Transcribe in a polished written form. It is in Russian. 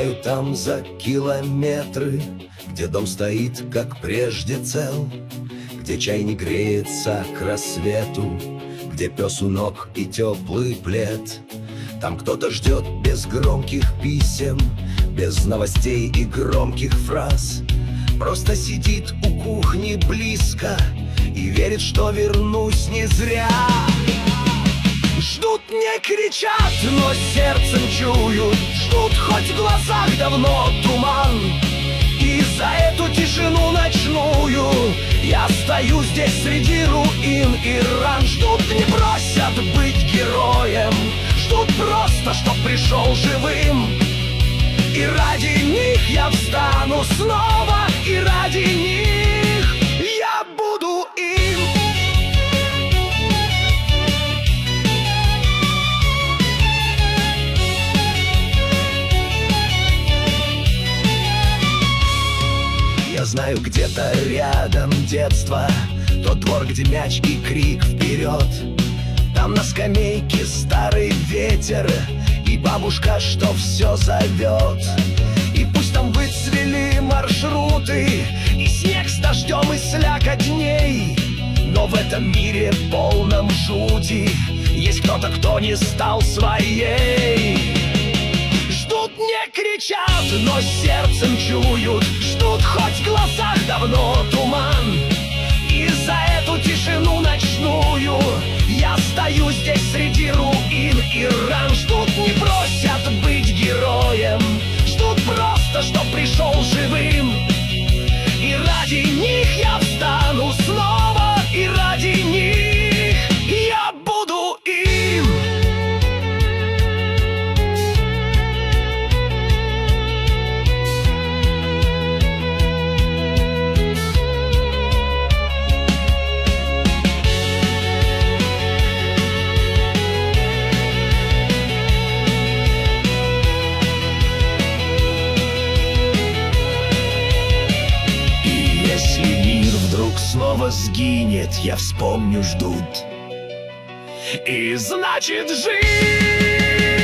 знаю, там за километры, где дом стоит, как прежде, цел, где чай не греется к рассвету, где пес у ног и теплый плед. Там кто-то ждет без громких писем, без новостей и громких фраз. Просто сидит у кухни близко и верит, что вернусь не зря. Ждут, не кричат, но сердцем чуют, ждут, хоть в глазах давно туман. И за эту тишину ночную я стою здесь среди руин и ран. Ждут, не просят быть героем, ждут просто, чтоб пришел живым. И ради них я встану снова, и ради них я буду им. Я знаю, где-то рядом детство, тот двор, где мяч и крик вперед. Там на скамейке старый ветер и бабушка, что все зовет. И пусть там выцвели маршруты, и снег с дождем, и слякотней, но в этом мире полном жути есть кто-то, кто не стал своей. Ждут, не кричат, но сердцем чуют, ждут, хоть в глазах давно туман. И за эту тишину ночную я стою здесь среди руин и ран. Ждут, не просят быть героем, ждут просто, чтоб пришел живым. И ради них я встану снова, и ради них я буду им. Снова сгинет, я вспомню, ждут. И значит, жить